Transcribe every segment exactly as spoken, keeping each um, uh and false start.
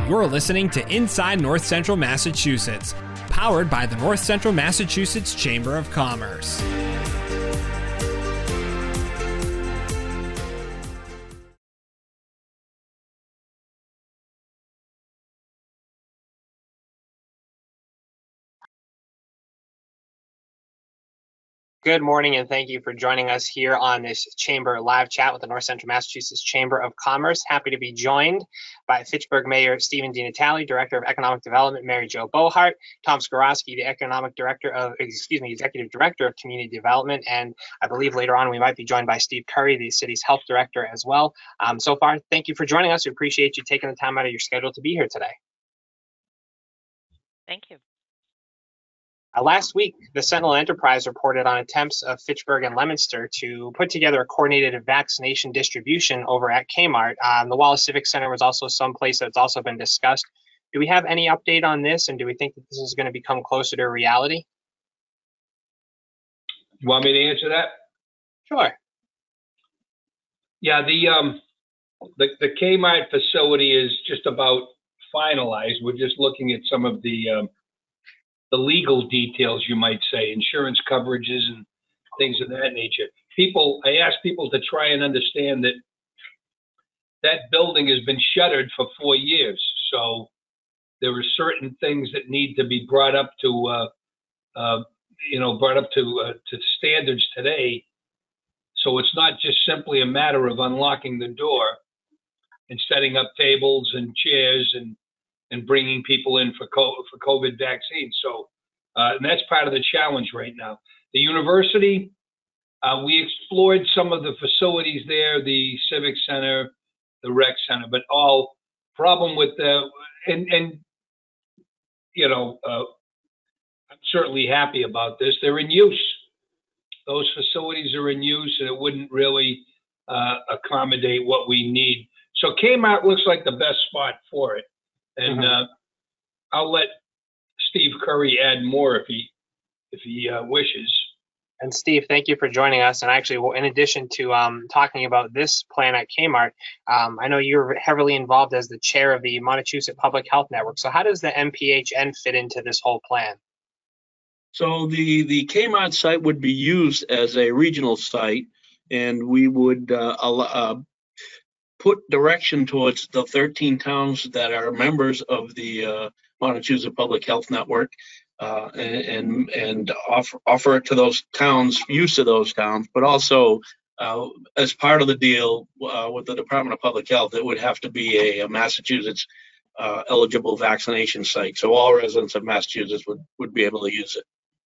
You're listening to Inside North Central Massachusetts, powered by the North Central Massachusetts Chamber of Commerce. Good morning, and thank you for joining us here on this Chamber live chat with the North Central Massachusetts Chamber of Commerce. Happy to be joined by Fitchburg Mayor Stephen DiNatale, Director of Economic Development Mary Jo Bohart, Tom Skorosky, the Economic Director of, excuse me, Executive Director of Community Development, and I believe later on we might be joined by Steve Curry, the city's Health Director as well. Um, so far, thank you for joining us. We appreciate you taking the time out of your schedule to be here today. Thank you. Uh, last week, the Sentinel Enterprise reported on attempts of Fitchburg and Leominster to put together a coordinated vaccination distribution over at Kmart. Um, the Wallace Civic Center was also someplace that's also been discussed. Do we have any update on this, and do we think that this is going to become closer to reality? You want me to answer that? Sure. Yeah, the um, the, the Kmart facility is just about finalized. We're just looking at some of the um, the legal details, you might say, insurance coverages and things of that nature. People, I ask people to try and understand that that building has been shuttered for four years. So there are certain things that need to be brought up to, uh, uh, you know, brought up to uh, to standards today. So it's not just simply a matter of unlocking the door and setting up tables and chairs and and bringing people in for for COVID vaccines. So uh, and that's part of the challenge right now. The university, uh, we explored some of the facilities there, the Civic Center, the Rec Center, but all problem with the, and, and you know, uh, I'm certainly happy about this. They're in use. Those facilities are in use, and it wouldn't really uh, accommodate what we need. So Kmart looks like the best spot for it. And uh, I'll let Steve Curry add more if he if he uh, wishes. And Steve, thank you for joining us. And actually, well, in addition to um, talking about this plan at Kmart, um, I know you're heavily involved as the chair of the Montechusett Public Health Network. So how does the M P H N fit into this whole plan? So the, the Kmart site would be used as a regional site, and we would uh, allow, uh, put direction towards the thirteen towns that are members of the uh, Montechusett Public Health Network, uh, and and offer offer it to those towns, use of those towns, but also uh, as part of the deal uh, with the Department of Public Health, it would have to be a, a Massachusetts uh, eligible vaccination site. So all residents of Massachusetts would, would be able to use it.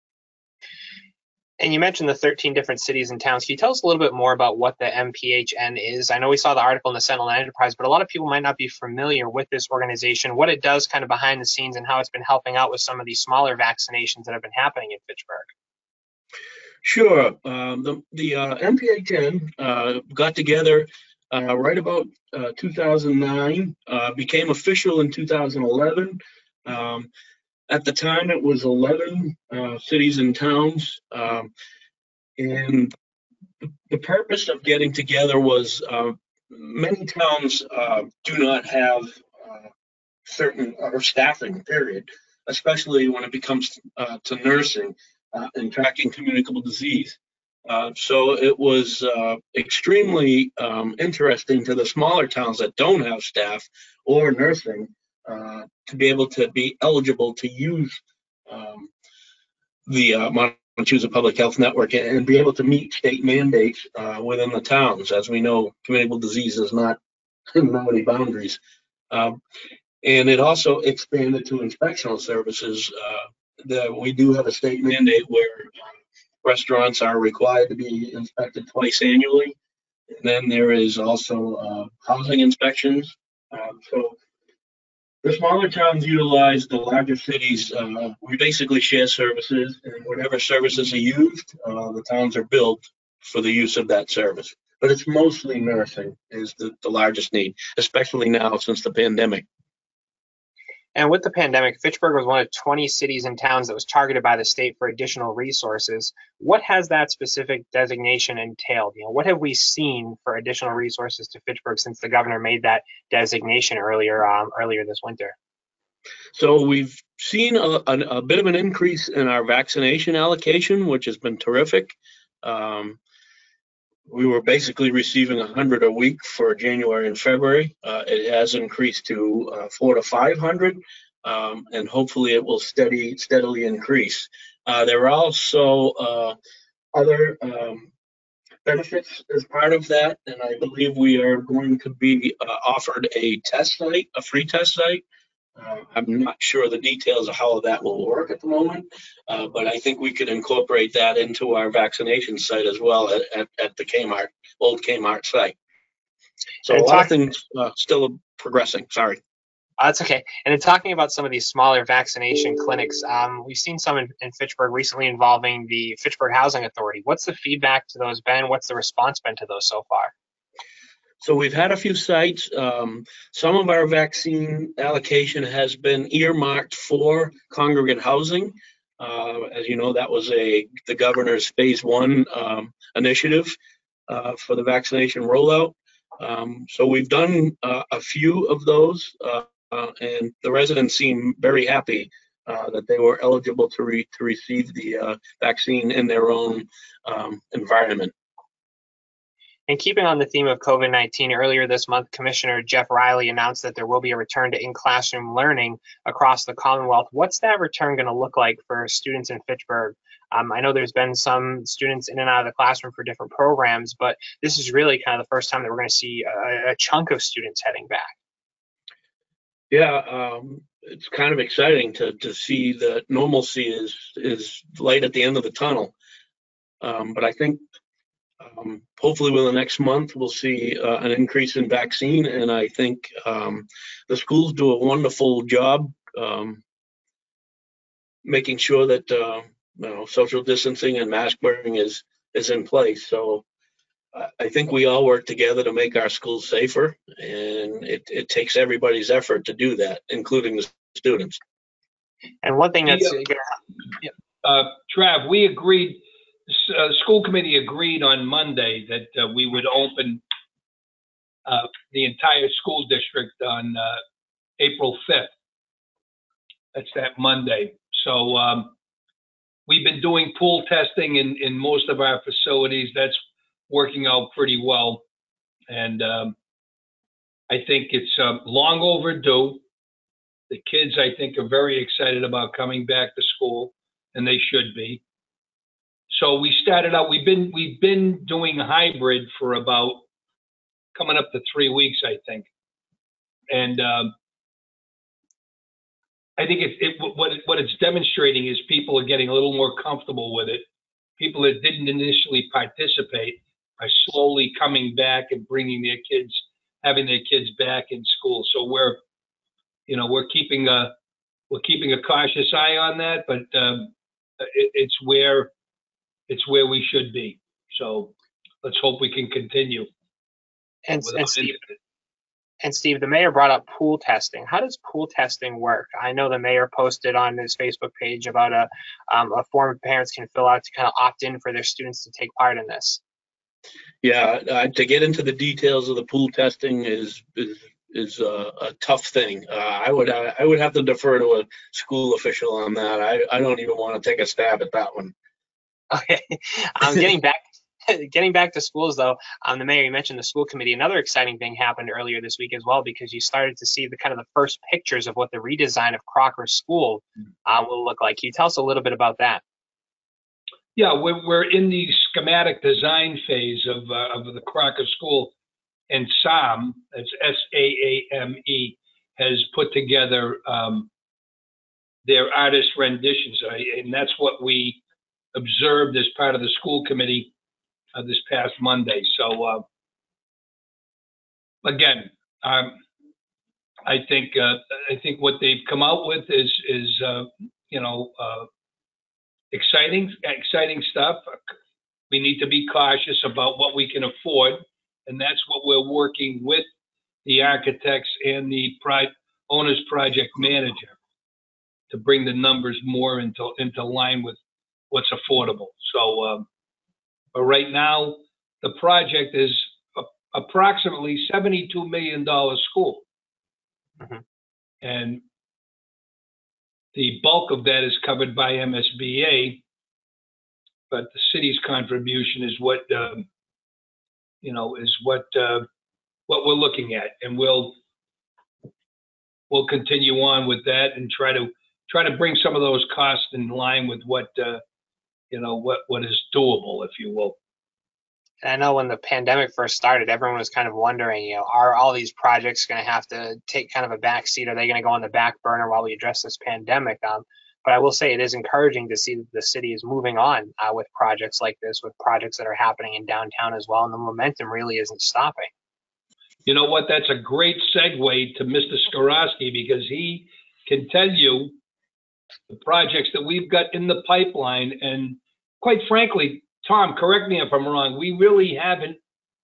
And you mentioned the thirteen different cities and towns. Can you tell us a little bit more about what the M P H N is? I know we saw the article in the Sentinel Enterprise, but a lot of people might not be familiar with this organization, what it does kind of behind the scenes, and how it's been helping out with some of these smaller vaccinations that have been happening in Fitchburg. Sure. Um, the the uh, M P H N uh, got together uh, right about uh, two thousand nine, uh, became official in two thousand eleven. Um, At the time, it was eleven uh, cities and towns, um, and the purpose of getting together was uh, many towns uh, do not have uh, certain or staffing, period, especially when it becomes uh, to nursing uh, and tracking communicable disease. Uh, so it was uh, extremely um, interesting to the smaller towns that don't have staff or nursing Uh, to be able to be eligible to use um, the uh, Montechusett Public Health Network and, and be able to meet state mandates uh, within the towns. As we know, communicable disease does not know any boundaries. Um, and it also expanded to inspectional services. Uh, the, we do have a state mandate where uh, restaurants are required to be inspected twice annually. And then there is also uh, housing inspections. Um, so The smaller towns utilize the larger cities. Uh, we basically share services, and whatever services are used, uh, the towns are built for the use of that service. But it's mostly nursing is the, the largest need, especially now since the pandemic. And with the pandemic, Fitchburg was one of twenty cities and towns that was targeted by the state for additional resources. What has that specific designation entailed? You know, what have we seen for additional resources to Fitchburg since the governor made that designation earlier um, earlier this winter? So we've seen a, a, a bit of an increase in our vaccination allocation, which has been terrific. Um, we were basically receiving one hundred a week for January and February. Uh, it has increased to uh, four to five hundred, um, and hopefully it will steady steadily increase. Uh, there are also uh, other um, benefits as part of that, and I believe we are going to be uh, offered a test site, a free test site. Uh, I'm not sure the details of how that will work at the moment, uh, but I think we could incorporate that into our vaccination site as well at, at, at the Kmart, old Kmart site. So And a lot talk- of things uh, still progressing. Sorry. Uh, that's okay. And in talking about some of these smaller vaccination clinics, um, we've seen some in, in Fitchburg recently involving the Fitchburg Housing Authority. What's the feedback to those been? What's the response been to those so far? So we've had a few sites. Um, some of our vaccine allocation has been earmarked for congregate housing. Uh, as you know, that was a the governor's phase one um, initiative uh, for the vaccination rollout. Um, so we've done uh, a few of those, uh, uh, and the residents seem very happy uh, that they were eligible to re- to receive the uh, vaccine in their own um, environment. And keeping on the theme of COVID nineteen, earlier this month, Commissioner Jeff Riley announced that there will be a return to in-classroom learning across the Commonwealth. What's that return going to look like for students in Fitchburg? Um, I know there's been some students in and out of the classroom for different programs, but this is really kind of the first time that we're going to see a, a chunk of students heading back. Yeah, um, it's kind of exciting to to see that normalcy is is light at the end of the tunnel. Um, but I think um, hopefully within the next month we'll see uh, an increase in vaccine, and I think um, the schools do a wonderful job um, making sure that uh, you know, social distancing and mask wearing is is in place. So I think we all work together to make our schools safer, and it, it takes everybody's effort to do that, including the students. And one thing that's Yeah. Uh, Trav, we agreed, uh, school committee agreed on Monday that uh, we would open uh, the entire school district on uh, April fifth. That's that Monday. So um, we've been doing pool testing in, in most of our facilities. That's working out pretty well. And um, I think it's uh, long overdue. The kids, I think, are very excited about coming back to school, and they should be. So we started out, we've been, we've been doing hybrid for about coming up to three weeks, I think. And um, I think it, it, what, it, what it's demonstrating is people are getting a little more comfortable with it. People that didn't initially participate are slowly coming back and bringing their kids, having their kids back in school. So we're, you know, we're keeping a, we're keeping a cautious eye on that, but um, it, it's where, it's where we should be. So let's hope we can continue. And, and Steve, and Steve, the mayor brought up pool testing. How does pool testing work? I know the mayor posted on his Facebook page about a, um, a form parents can fill out to kind of opt in for their students to take part in this. Yeah, uh, to get into the details of the pool testing is is is uh, a tough thing. Uh, I would uh, I would have to defer to a school official on that. I, I don't even want to take a stab at that one. Okay, um, getting back getting back to schools though, um, the mayor, you mentioned the school committee. Another exciting thing happened earlier this week as well, because you started to see the kind of the first pictures of what the redesign of Crocker School uh, will look like. Can you tell us a little bit about that? Yeah, we're, we're in the schematic design phase of, uh, of the Crocker School, and SAM, that's S A A M E, has put together um, their artist renditions, uh, and that's what we observed as part of the school committee uh, this past Monday. So uh, again, um, I think uh, I think what they've come out with is is uh, you know. Uh, Exciting, exciting stuff. We need to be cautious about what we can afford, and that's what we're working with the architects and the pri- owner's project manager to bring the numbers more into into line with what's affordable. So, um, but right now, the project is a, approximately seventy-two million dollars school. Mm-hmm. And the bulk of that is covered by M S B A, but the city's contribution is what, um, you know, is what uh, what we're looking at, and we'll we'll continue on with that and try to try to bring some of those costs in line with what uh, you know what what is doable, if you will. And I know when the pandemic first started, everyone was kind of wondering, you know, are all these projects going to have to take kind of a back seat? Are they going to go on the back burner while we address this pandemic? Um, but I will say it is encouraging to see that the city is moving on uh, with projects like this, with projects that are happening in downtown as well. And the momentum really isn't stopping. You know what? That's a great segue to Mister Skorosky, because he can tell you the projects that we've got in the pipeline. And quite frankly, Tom, correct me if I'm wrong, we really haven't,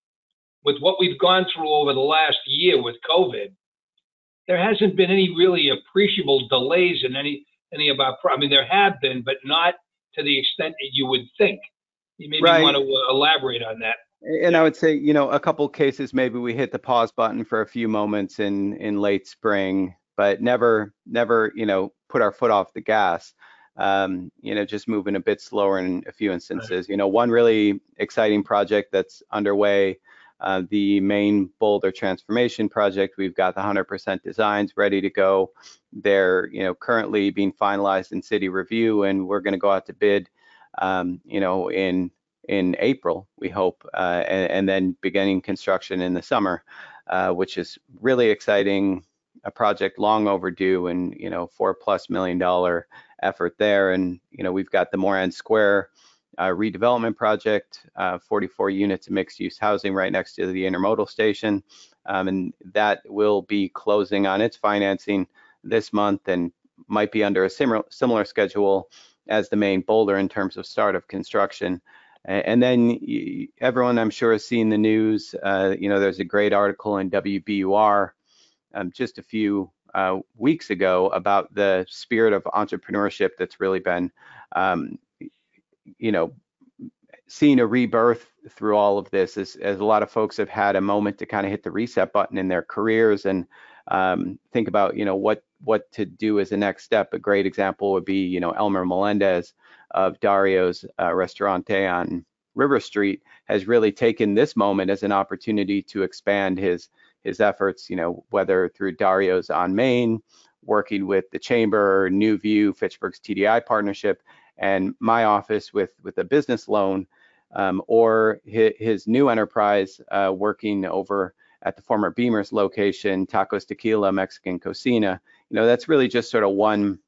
with what we've gone through over the last year with COVID, there hasn't been any really appreciable delays in any any of our, pro- I mean, there have been, but not to the extent that you would think. You maybe Right. want to uh, elaborate on that. And I would say, you know, a couple cases, maybe we hit the pause button for a few moments in in late spring, but never, never, you know, put our foot off the gas. Um, you know, just moving a bit slower in a few instances. You know, one really exciting project that's underway, uh, the main Boulder Transformation Project. We've got the one hundred percent designs ready to go. They're, you know, currently being finalized in city review, and we're going to go out to bid, um, you know, in in April, we hope, uh, and, and then beginning construction in the summer, uh, which is really exciting. A project long overdue, and you know, four plus million dollar effort there. And you know, we've got the Moran Square uh, redevelopment project, uh, forty-four units of mixed-use housing right next to the intermodal station, um, and that will be closing on its financing this month, and might be under a similar similar schedule as the main Boulder in terms of start of construction. And then everyone, I'm sure, has seen the news. Uh, you know, there's a great article in W B U R um, just a few uh, weeks ago about the spirit of entrepreneurship that's really been, um, you know, seeing a rebirth through all of this, as, as a lot of folks have had a moment to kind of hit the reset button in their careers and um, think about, you know, what what to do as a next step. A great example would be, you know, Elmer Melendez of Dario's uh, Restaurante on River Street has really taken this moment as an opportunity to expand his his efforts, you know, whether through Dario's on Main, working with the Chamber, New View, Fitchburg's T D I partnership, and my office with with a business loan, um, or his, his new enterprise uh, working over at the former Beamer's location, Tacos Tequila Mexican Cocina. You know, that's really just sort of one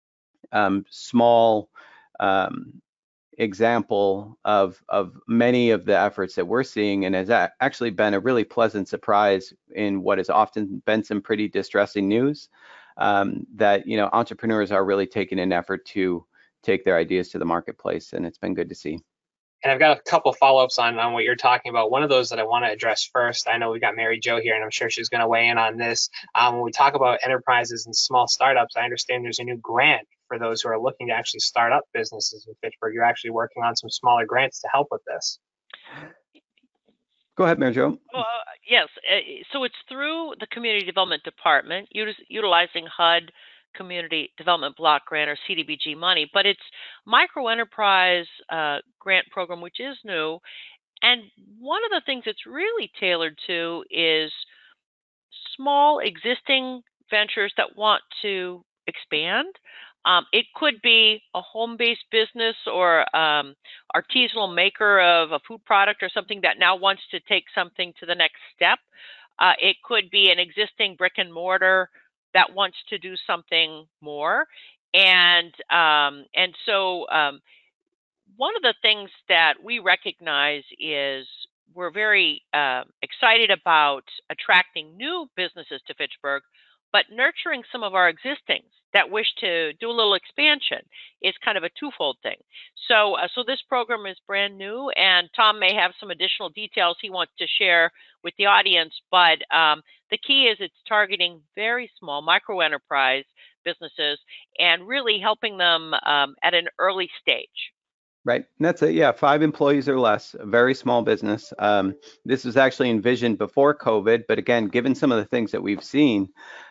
um, small um, example of of many of the efforts that we're seeing, and has a- actually been a really pleasant surprise in what has often been some pretty distressing news, um, that, you know, entrepreneurs are really taking an effort to take their ideas to the marketplace, and it's been good to see. And I've got a couple follow-ups on, on what you're talking about. One of those that I want to address first, I know we got Mary Jo here, and I'm sure she's going to weigh in on this. Um, when we talk about enterprises and small startups, I understand there's a new grant for those who are looking to actually start up businesses in Fitchburg. You're actually working on some smaller grants to help with this. Go ahead, Mary Jo. Well, uh, yes. Uh, so it's through the Community Development Department, utis- utilizing H U D Community Development Block Grant, or C D B G money, but it's micro enterprise uh, grant program, which is new. And one of the things it's really tailored to is small existing ventures that want to expand. Um, it could be a home-based business or um, artisanal maker of a food product or something that now wants to take something to the next step. Uh, it could be an existing brick and mortar that wants to do something more. And um, and so um, one of the things that we recognize is we're very uh, excited about attracting new businesses to Fitchburg, but nurturing some of our existings that wish to do a little expansion is kind of a twofold thing. So, uh, so this program is brand new, and Tom may have some additional details he wants to share with the audience, but um, the key is it's targeting very small micro enterprise businesses and really helping them um, at an early stage. Right, and that's it. Yeah, five employees or less, a very small business. Um, this was actually envisioned before COVID, but again, given some of the things that we've seen,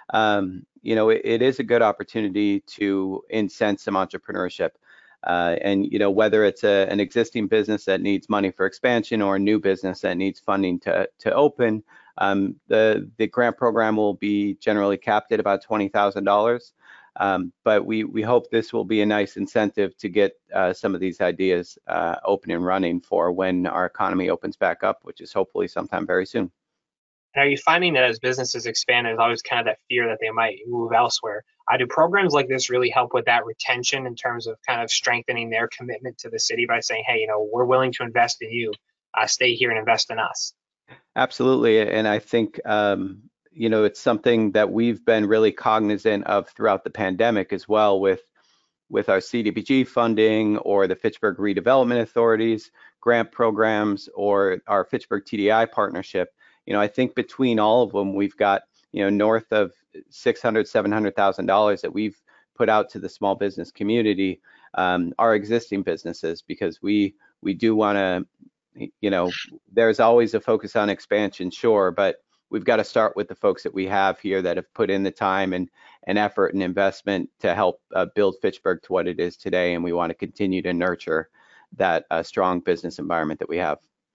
um, you know, it, it is a good opportunity to incent some entrepreneurship. Uh, and you know, whether it's a, an existing business that needs money for expansion or a new business that needs funding to to open, um, the the grant program will be generally capped at about twenty thousand dollars. Um, but we, we hope this will be a nice incentive to get uh, some of these ideas uh, open and running for when our economy opens back up, which is hopefully sometime very soon. And are you finding that as businesses expand, there's always kind of that fear that they might move elsewhere? Uh, do programs like this really help with that retention in terms of kind of strengthening their commitment to the city by saying, hey, you know, we're willing to invest in you, uh, stay here and invest in us? Absolutely, and I think um, you know, it's something that we've been really cognizant of throughout the pandemic as well, with with our C D B G funding or the Fitchburg Redevelopment Authority's grant programs or our Fitchburg T D I partnership. You know, I think between all of them, we've got, you know, north of six hundred, seven hundred thousand dollars that we've put out to the small business community, um, our existing businesses, because we we do want to, you know, there's always a focus on expansion, sure, but we've got to start with the folks that we have here that have put in the time and, and effort and investment to help uh, build Fitchburg to what it is today. And we want to continue to nurture that uh, strong business environment that we have.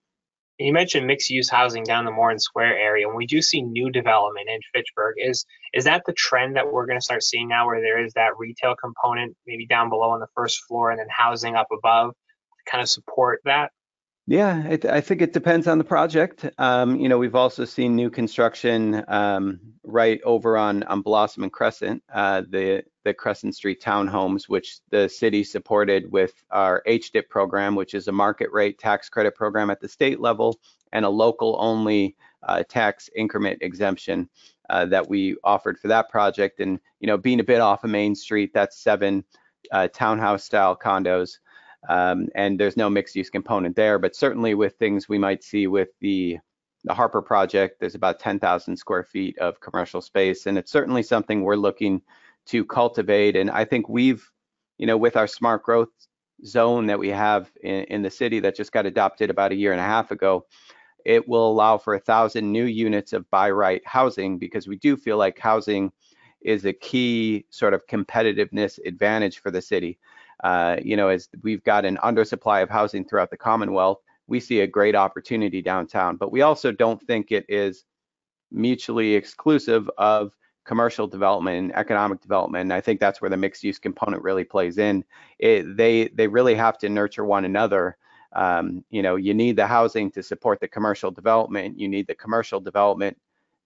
You mentioned mixed use housing down the Morin Square area. When we do see new development in Fitchburg, is, is that the trend that we're going to start seeing now, where there is that retail component maybe down below on the first floor and then housing up above to kind of support that? Yeah, it, I think it depends on the project. Um, you know, we've also seen new construction um, right over on, on Blossom and Crescent, uh, the, the Crescent Street townhomes, which the city supported with our H D I P program, which is a market rate tax credit program at the state level, and a local only uh, tax increment exemption uh, that we offered for that project. And, you know, being a bit off of Main Street, that's seven uh, townhouse style condos. Um, and there's no mixed use component there, but certainly with things we might see with the, the Harper project, there's about ten thousand square feet of commercial space. And it's certainly something we're looking to cultivate. And I think we've, you know, with our smart growth zone that we have in, in the city that just got adopted about a year and a half ago, it will allow for a thousand new units of by right housing, because we do feel like housing is a key sort of competitiveness advantage for the city. Uh, you know, as we've got an undersupply of housing throughout the Commonwealth, we see a great opportunity downtown, but we also don't think it is mutually exclusive of commercial development and economic development. And I think that's where the mixed use component really plays in. It, they, they really have to nurture one another. Um, you know, you need the housing to support the commercial development. You need the commercial development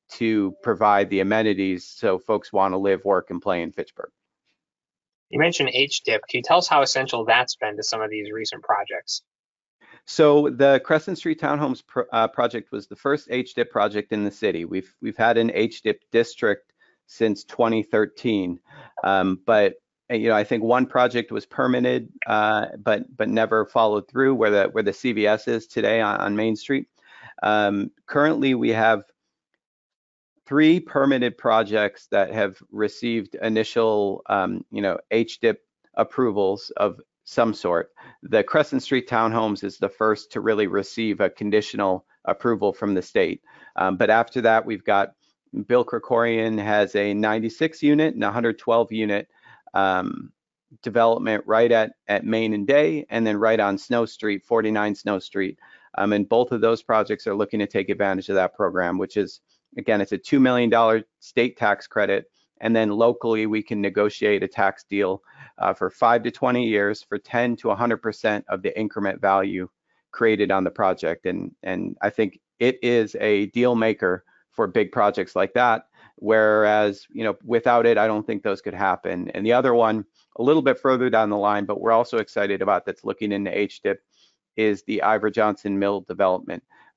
to provide the amenities so folks want to live, work, and play in Fitchburg. You mentioned H D I P. Can you tell us how essential that's been to some of these recent projects? So the Crescent Street Townhomes pro, uh, project was the first H D I P project in the city. We've we've had an H D I P district since twenty thirteen, um, but you know, I think one project was permitted, uh, but but never followed through, where the where the C V S is today on, on Main Street. Um, currently, we have three permitted projects that have received initial, um, you know, H D I P approvals of some sort. The Crescent Street Townhomes is the first to really receive a conditional approval from the state. Um, but after that, we've got Bill Krikorian has a ninety-six unit and one hundred twelve unit um, development right at, at Main and Day, and then right on Snow Street, forty-nine Snow Street. Um, and both of those projects are looking to take advantage of that program, which is, again, it's a two million dollars state tax credit. And then locally, we can negotiate a tax deal uh, for five to twenty years for ten to one hundred percent of the increment value created on the project. And, and I think it is a deal maker for big projects like that. Whereas, you know, without it, I don't think those could happen. And the other one, a little bit further down the line, but we're also excited about, that's looking into H D I P, is the Ivor Johnson Mill development.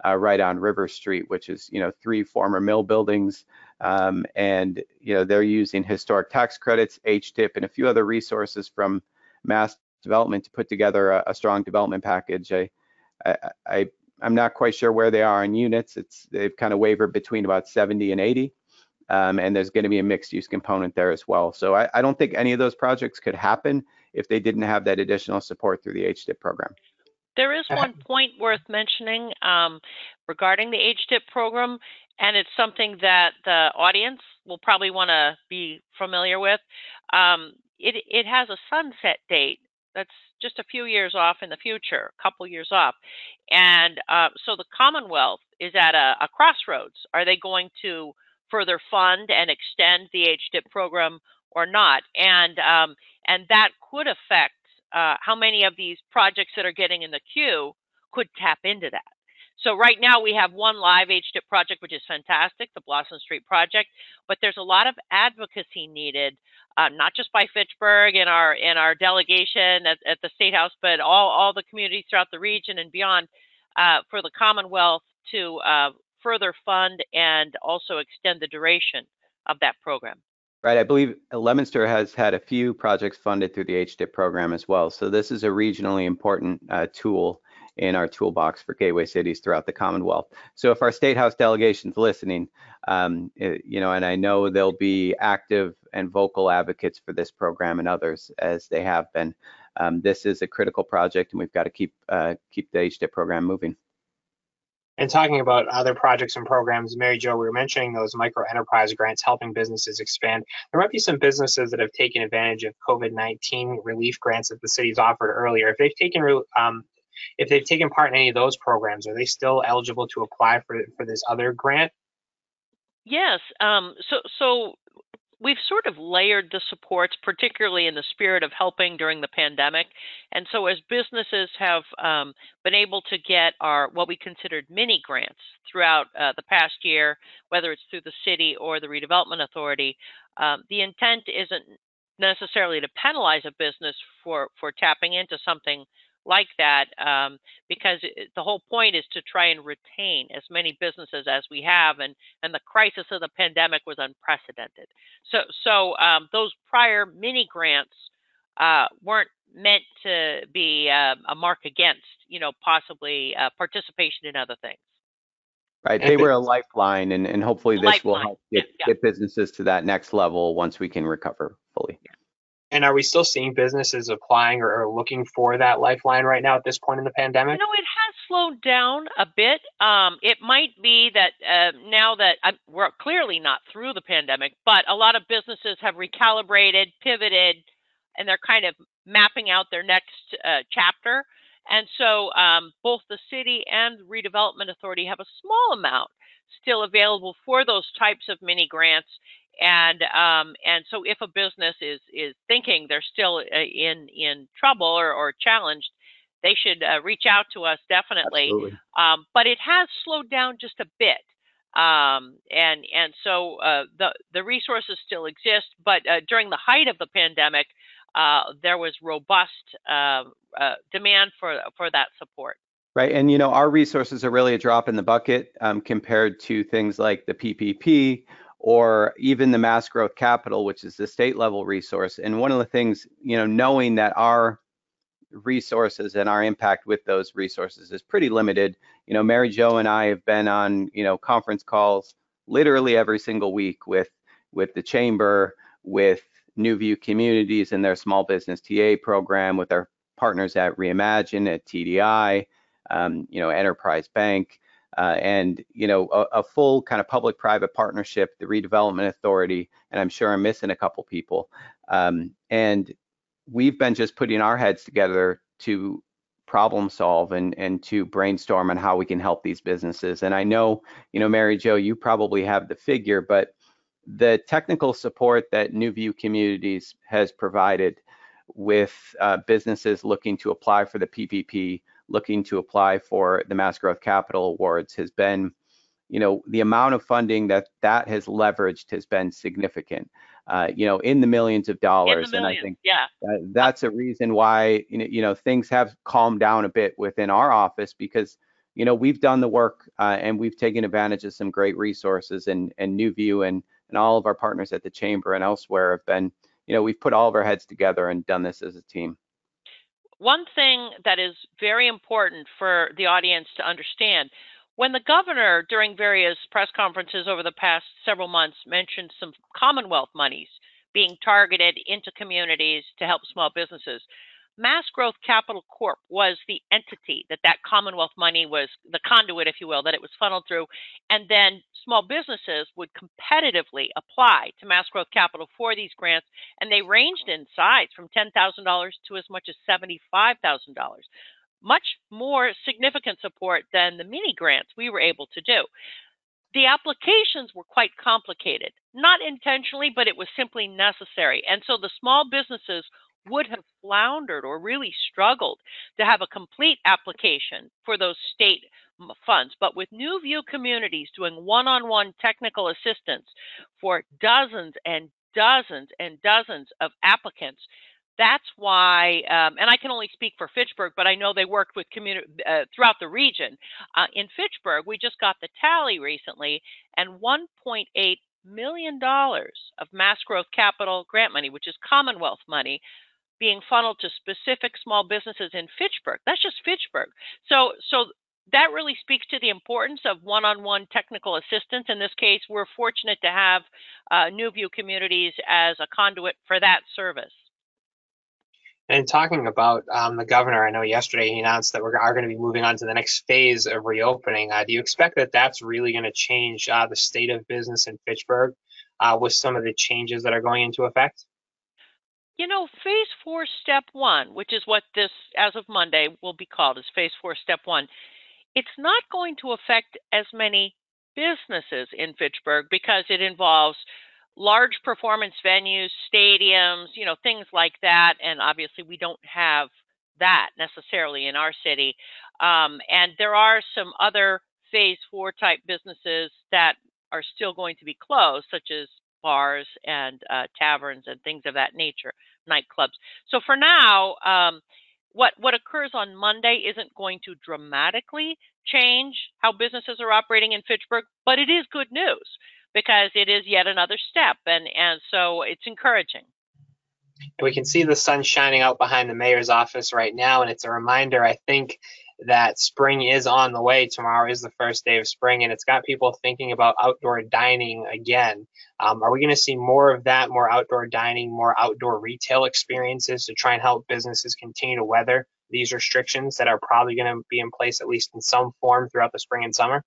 uh, right on River Street, which is, you know, three former mill buildings. Um, and, you know, they're using historic tax credits, H T I P, and a few other resources from Mass Development to put together a, a strong development package. I, I, I, I'm not quite sure where they are in units. It's, they've kind of wavered between about seventy and eighty. Um, and there's going to be a mixed use component there as well. So I, I don't think any of those projects could happen if they didn't have that additional support through the H T I P program. There is one point worth mentioning um, regarding the H T I P program, and it's something that the audience will probably want to be familiar with. Um, it, it has a sunset date that's just a few years off in the future, a couple years off. And uh, so the Commonwealth is at a, a crossroads. Are they going to further fund and extend the H T I P program or not? And, um, and that could affect Uh, how many of these projects that are getting in the queue could tap into that. So right now we have one live H T I P project, which is fantastic, the Blossom Street project, but there's a lot of advocacy needed, uh, not just by Fitchburg and our in our delegation at, at the State House, but all, all the communities throughout the region and beyond, uh, for the Commonwealth to uh, further fund and also extend the duration of that program. Right, I believe Leominster has had a few projects funded through the H T I P program as well. So this is a regionally important uh, tool in our toolbox for gateway cities throughout the Commonwealth. So if our State House delegation's listening, um, it, you know, and I know they'll be active and vocal advocates for this program and others as they have been. Um, this is a critical project, and we've got to keep uh, keep the H T I P program moving. And talking about other projects and programs, Mary Jo, we were mentioning those micro enterprise grants helping businesses expand. There might be some businesses that have taken advantage of COVID nineteen relief grants that the city's offered earlier. If they've taken um, if they've taken part in any of those programs, are they still eligible to apply for for this other grant? Yes. Um, so so. We've sort of layered the supports, particularly in the spirit of helping during the pandemic. And so as businesses have um, been able to get our what we considered mini grants throughout uh, the past year, whether it's through the city or the redevelopment authority, um, the intent isn't necessarily to penalize a business for, for tapping into something like that, um, because it, the whole point is to try and retain as many businesses as we have, and and the crisis of the pandemic was unprecedented. So so um, those prior mini grants uh, weren't meant to be uh, a mark against, you know, possibly uh, participation in other things. Right, they were a lifeline, and, and hopefully this lifeline. will help get, yeah, yeah. get businesses to that next level once we can recover fully. Yeah. And are we still seeing businesses applying or, or looking for that lifeline right now at this point in the pandemic? You know, it has slowed down a bit. Um, it might be that uh, now that uh, we're clearly not through the pandemic, but a lot of businesses have recalibrated, pivoted, and they're kind of mapping out their next uh, chapter. And so um, both the city and the redevelopment authority have a small amount still available for those types of mini grants. And um, and so if a business is is thinking they're still in in trouble or, or challenged, they should uh, reach out to us definitely. Um, but it has slowed down just a bit, um, and and so uh, the the resources still exist. But uh, during the height of the pandemic, uh, there was robust uh, uh, demand for for that support. Right, and you know, our resources are really a drop in the bucket um, compared to things like the P P P. Or even the Mass Growth Capital, which is the state level resource. And one of the things, you know, knowing that our resources and our impact with those resources is pretty limited. You know, Mary Jo and I have been on, you know, conference calls literally every single week with, with the Chamber, with New View Communities and their small business T A program, with our partners at Reimagine, at T D I, um, you know, Enterprise Bank. Uh, and, you know, a, a full kind of public-private partnership, the Redevelopment Authority, and I'm sure I'm missing a couple people. Um, and we've been just putting our heads together to problem solve and, and to brainstorm on how we can help these businesses. And I know, you know, Mary Jo, you probably have the figure, but the technical support that New View Communities has provided with uh, businesses looking to apply for the P P P, looking to apply for the Mass Growth Capital Awards has been, you know, the amount of funding that that has leveraged has been significant, uh, you know, in the millions of dollars. In the millions, and I think yeah. that, that's a reason why, you know, you know, things have calmed down a bit within our office, because you know, we've done the work uh, and we've taken advantage of some great resources, and, and NewView and, and all of our partners at the Chamber and elsewhere have been, you know, we've put all of our heads together and done this as a team. One thing that is very important for the audience to understand, when the governor, during various press conferences over the past several months, mentioned some Commonwealth monies being targeted into communities to help small businesses, Mass Growth Capital Corp was the entity that that Commonwealth money was, the conduit, if you will, that it was funneled through. And then small businesses would competitively apply to Mass Growth Capital for these grants. And they ranged in size from ten thousand dollars to as much as seventy-five thousand dollars. Much more significant support than the mini grants we were able to do. The applications were quite complicated, not intentionally, but it was simply necessary. And so the small businesses would have floundered or really struggled to have a complete application for those state funds. But with NewView Communities doing one-on-one technical assistance for dozens and dozens and dozens of applicants, that's why, um, and I can only speak for Fitchburg, but I know they worked with community uh, throughout the region. Uh, in Fitchburg, we just got the tally recently, and one point eight million dollars of Mass Growth Capital grant money, which is Commonwealth money, being funneled to specific small businesses in Fitchburg. That's just Fitchburg. So, so that really speaks to the importance of one-on-one technical assistance. In this case, we're fortunate to have uh, NewView Communities as a conduit for that service. And talking about um, the governor, I know yesterday he announced that we are going to be moving on to the next phase of reopening. Uh, do you expect that that's really going to change uh, the state of business in Fitchburg uh, with some of the changes that are going into effect? You know, phase four, step one, which is what this, as of Monday, will be called as phase four, step one, it's not going to affect as many businesses in Fitchburg because it involves large performance venues, stadiums, you know, things like that. And obviously we don't have that necessarily in our city. Um, and there are some other phase four type businesses that are still going to be closed, such as bars and uh, taverns and things of that nature, nightclubs. So for now, um, what, what occurs on Monday isn't going to dramatically change how businesses are operating in Fitchburg, but it is good news because it is yet another step, and, and so it's encouraging. And we can see the sun shining out behind the mayor's office right now, and it's a reminder, I think, that spring is on the way. Tomorrow is the first day of spring, and it's got people thinking about outdoor dining again. Um, are we going to see more of that, more outdoor dining, more outdoor retail experiences to try and help businesses continue to weather these restrictions that are probably going to be in place, at least in some form, throughout the spring and summer?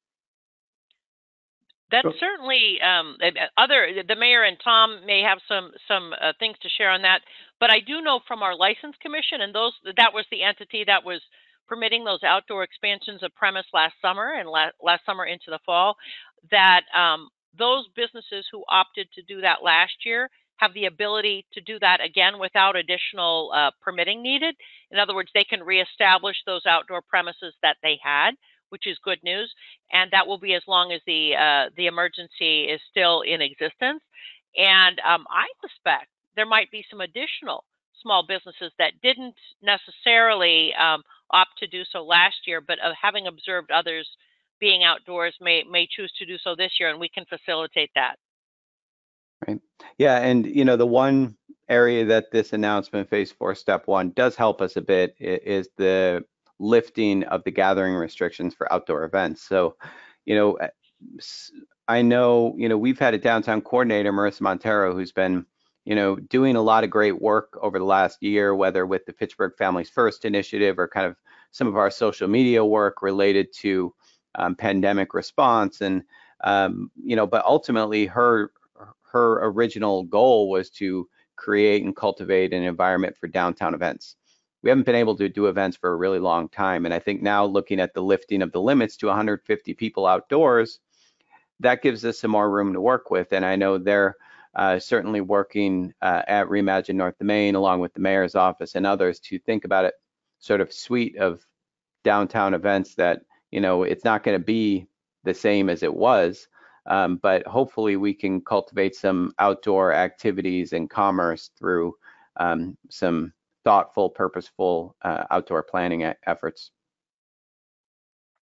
That's certainly um, other. The mayor and Tom may have some some uh, things to share on that, but I do know from our license commission, and those that was the entity that was permitting those outdoor expansions of premise last summer and la last summer into the fall, that um, those businesses who opted to do that last year have the ability to do that again without additional uh, permitting needed. In other words, they can reestablish those outdoor premises that they had, which is good news, and that will be as long as the uh, the emergency is still in existence. And um, I suspect there might be some additional small businesses that didn't necessarily um, opt to do so last year, but uh, having observed others being outdoors may may choose to do so this year, and we can facilitate that. Right. Yeah, and you know, the one area that this announcement, phase four, step one, does help us a bit is the lifting of the gathering restrictions for outdoor events. So, you know, I know, you know, we've had a downtown coordinator, Marissa Montero, who's been, you know, doing a lot of great work over the last year, whether with the Fitchburg Families First initiative or kind of some of our social media work related to um, pandemic response. And, um, you know, but ultimately her, her original goal was to create and cultivate an environment for downtown events. We haven't been able to do events for a really long time. And I think now looking at the lifting of the limits to one hundred fifty people outdoors, that gives us some more room to work with. And I know they're uh, certainly working uh, at Reimagine North Domain along with the mayor's office and others to think about it sort of suite of downtown events that, you know, it's not going to be the same as it was, um, but hopefully we can cultivate some outdoor activities and commerce through um, some thoughtful, purposeful uh, outdoor planning efforts.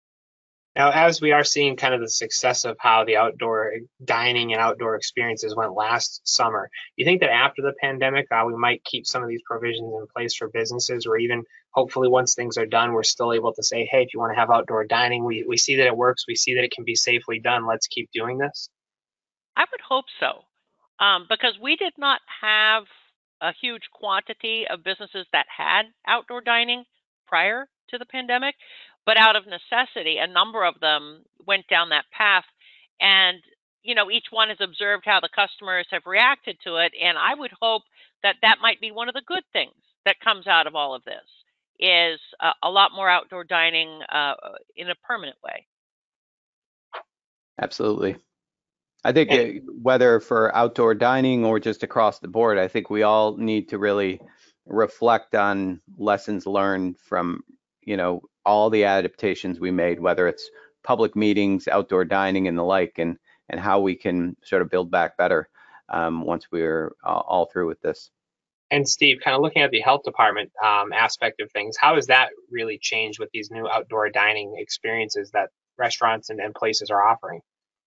Now, as we are seeing kind of the success of how the outdoor dining and outdoor experiences went last summer, you think that after the pandemic, uh, we might keep some of these provisions in place for businesses, or even hopefully once things are done, we're still able to say, hey, if you want to have outdoor dining, we, we see that it works, we see that it can be safely done, let's keep doing this? I would hope so, um, because we did not have a huge quantity of businesses that had outdoor dining prior to the pandemic, but out of necessity, a number of them went down that path. And, you know, each one has observed how the customers have reacted to it. And I would hope that that might be one of the good things that comes out of all of this, is uh, a lot more outdoor dining uh, in a permanent way. Absolutely. I think it, whether for outdoor dining or just across the board, I think we all need to really reflect on lessons learned from, you know, all the adaptations we made, whether it's public meetings, outdoor dining, and the like, and and how we can sort of build back better um, once we're all through with this. And Steve, kind of looking at the health department um, aspect of things, how has that really changed with these new outdoor dining experiences that restaurants and, and places are offering?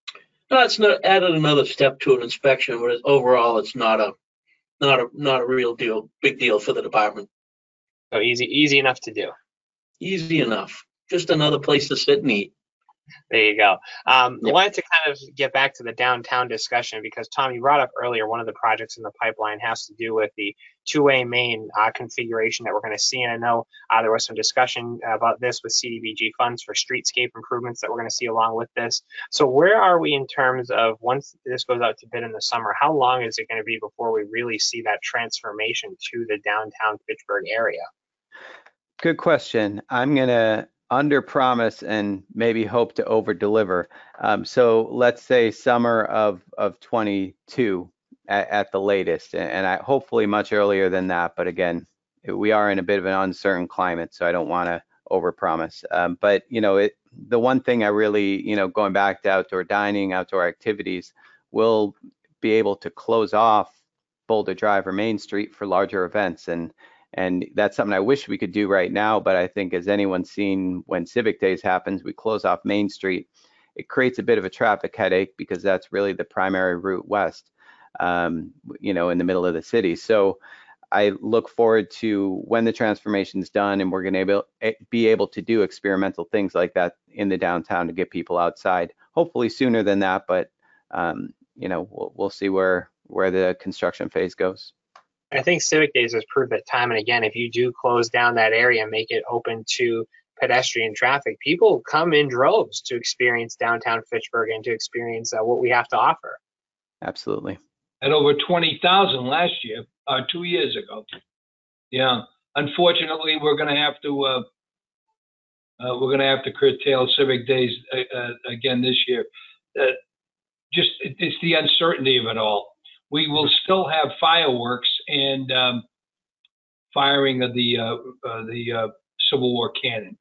No, it's not added another step to an inspection, but overall, it's not a not a not a real deal, big deal for the department. So easy, easy enough to do. Easy enough. Just another place to sit and eat. There you go. Um, Yep. I wanted to kind of get back to the downtown discussion because, Tom, you brought up earlier one of the projects in the pipeline has to do with the two-way main uh, configuration that we're going to see. And I know uh, there was some discussion about this with C D B G funds for streetscape improvements that we're going to see along with this. So where are we in terms of, once this goes out to bid in the summer, how long is it going to be before we really see that transformation to the downtown Fitchburg area? Good question. I'm going to under promise and maybe hope to over deliver. Um, so let's say summer of of twenty-two at, at the latest, and I hopefully much earlier than that. But again, we are in a bit of an uncertain climate, so I don't want to over promise. Um, but you know, it the one thing I really, you know, going back to outdoor dining, outdoor activities, we'll be able to close off Boulder Drive or Main Street for larger events, and And that's something I wish we could do right now, but I think as anyone's seen, when Civic Days happens, we close off Main Street. It creates a bit of a traffic headache because that's really the primary route west, um, you know, in the middle of the city. So I look forward to when the transformation's done and we're going to be able to do experimental things like that in the downtown to get people outside. Hopefully sooner than that, but um, you know, we'll, we'll see where where the construction phase goes. I think Civic Days has proved that time and again, if you do close down that area and make it open to pedestrian traffic, people come in droves to experience downtown Fitchburg and to experience uh, what we have to offer. Absolutely. At over twenty thousand last year, uh, two years ago. Yeah. Unfortunately, we're going to have to uh, uh, we're going to have to curtail Civic Days uh, uh, again this year. Uh, just it, it's the uncertainty of it all. We will still have fireworks and um, firing of the uh, uh, the uh, Civil War cannon.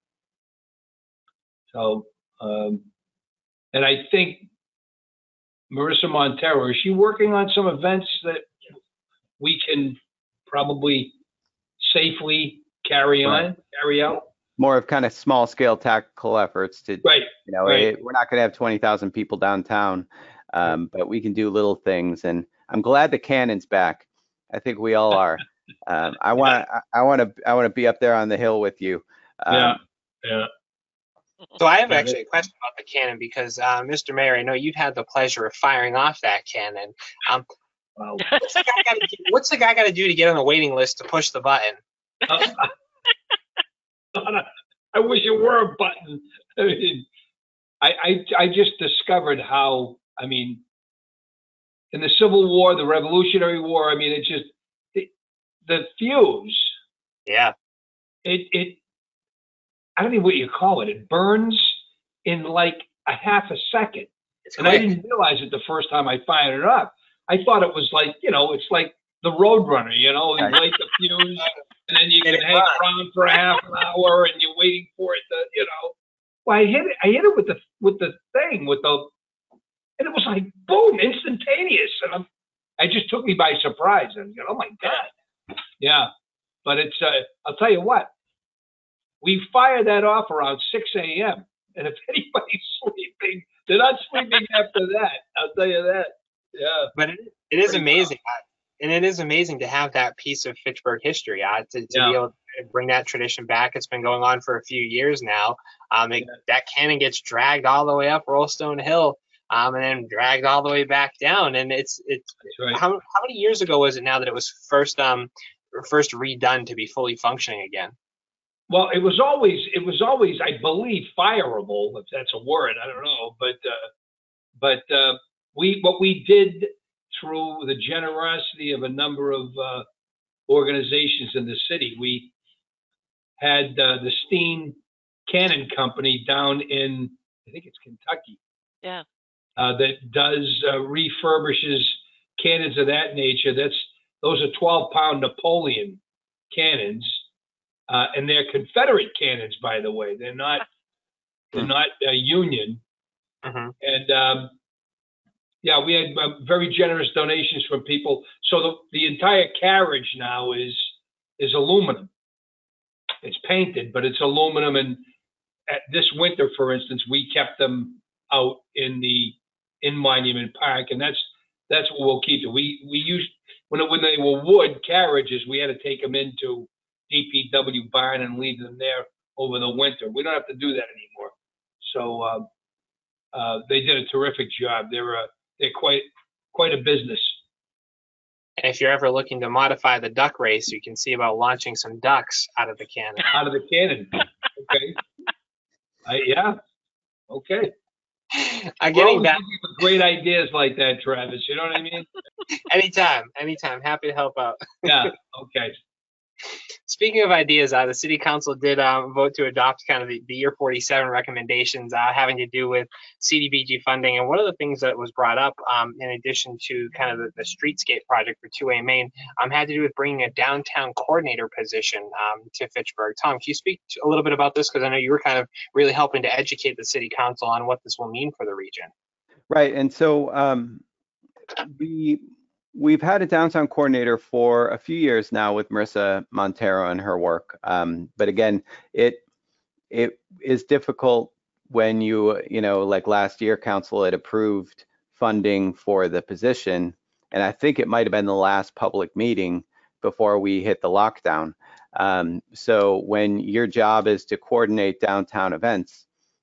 So, um, and I think Marissa Montero, is she working on some events that we can probably safely carry on, Right. carry out? More of kind of small scale tactical efforts to, Right. you know, right. it, we're not going to have twenty thousand people downtown, um, but we can do little things. And I'm glad the cannon's back. I think we all are. Um, I want, I want to, I want to be up there on the hill with you. Um, Yeah. Yeah. So I have Yeah, actually a question about the cannon because, uh, Mister Mayor, I know you'd had the pleasure of firing off that cannon. Um, Wow. what's the guy got to do, what's the guy got to do to get on the waiting list to push the button? Uh, I wish it were a button. I mean, I, I I just discovered how, I mean, in the Civil War, the Revolutionary War, I mean, it just, it, the fuse, Yeah. it, it, I don't know what you call it. It burns in like a half a second. It's And I quick. didn't realize it the first time I fired it up. I thought it was like, you know, it's like the Roadrunner, you know, you Right. light the fuse and then you Let can it hang run. around for a half an hour and you're waiting for it to, you know. Well, I hit it, I hit it with the, with the thing, with the, and it was like, boom, instantaneous. And I'm, it just took me by surprise. And, you know, oh my God. Yeah. But it's, uh, I'll tell you what, we fired that off around six a.m. And if anybody's sleeping, they're not sleeping after that. I'll tell you that. Yeah. But it, it is Pretty amazing. Uh, And it is amazing to have that piece of Fitchburg history, uh, to, to Yeah. be able to bring that tradition back. It's been going on for a few years now. Um, it, Yeah. That cannon gets dragged all the way up Rollstone Hill, um, and then dragged all the way back down. And it's it's That's right. how how many years ago was it now that it was first um first redone to be fully functioning again? Well, it was always, it was always, I believe, fireable, if that's a word. I don't know, but uh, but uh, we what we did through the generosity of a number of uh, organizations in the city, we had uh, the Steen Cannon Company down in, I think it's Kentucky, Yeah. uh, that does uh, refurbishes cannons of that nature. That's those are twelve pound Napoleon cannons, uh, and they're Confederate cannons, by the way. They're not they're not uh, Union. Mm-hmm. And um, yeah, we had uh, very generous donations from people. So the the entire carriage now is is aluminum. It's painted, but it's aluminum. And at this winter, for instance, we kept them out in the in Monument Park, and that's that's what we'll keep it. We we used when it, when they were wood carriages, we had to take them into D P W barn and leave them there over the winter. We don't have to do that anymore. So uh, uh, they did a terrific job. They're uh, they're quite quite a business. And if you're ever looking to modify the duck race, you can see about launching some ducks out of the cannon. Out of the cannon. Okay. I, yeah. Okay. I'm We're getting always back looking for great ideas like that, Travis. You know what I mean? anytime, anytime. Happy to help out. Yeah. Okay. Speaking of ideas, uh, the city council did um, vote to adopt kind of the, the year forty-seven recommendations uh, having to do with C D B G funding. And one of the things that was brought up, um, in addition to kind of the, the streetscape project for two A Main, um, had to do with bringing a downtown coordinator position um, to Fitchburg. Tom, can you speak to, a little bit about this? Because I know you were kind of really helping to educate the city council on what this will mean for the region. Right, and so um, we we've had a downtown coordinator for a few years now with Marissa Montero and her work. Um, but again, it it is difficult when you you know like last year, council had approved funding for the position, and I think it might have been the last public meeting before we hit the lockdown. Um, so when your job is to coordinate downtown events,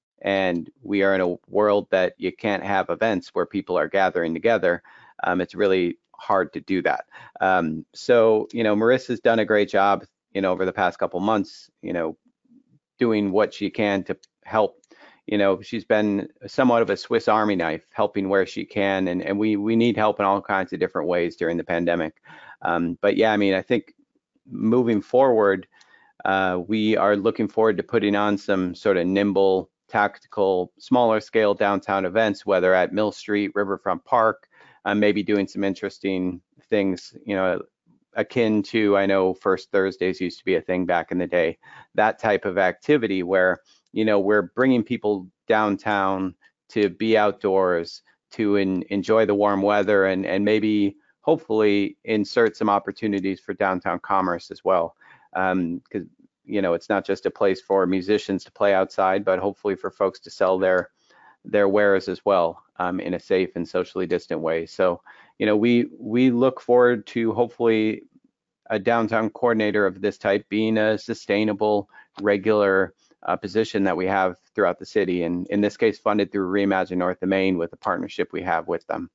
and we are in a world that you can't have events where people are gathering together, um, it's really hard to do that. Um, so, you know, Marissa's done a great job, you know, over the past couple months, you know, doing what she can to help. You know, she's been somewhat of a Swiss Army knife, helping where she can, and, and we we need help in all kinds of different ways during the pandemic. Um, but yeah, I mean, I think moving forward, uh, we are looking forward to putting on some sort of nimble, tactical, smaller scale downtown events, whether at Mill Street, Riverfront Park, uh, maybe doing some interesting things, you know, akin to, I know First Thursdays used to be a thing back in the day, that type of activity where, you know, we're bringing people downtown to be outdoors, to in, enjoy the warm weather, and, and maybe hopefully insert some opportunities for downtown commerce as well. Um, because, you know, it's not just a place for musicians to play outside, but hopefully for folks to sell their their wares as well, um, in a safe and socially distant way. So, you know, we we look forward to hopefully a downtown coordinator of this type being a sustainable, regular uh, position that we have throughout the city, and in this case funded through Reimagine North of Main with the partnership we have with them.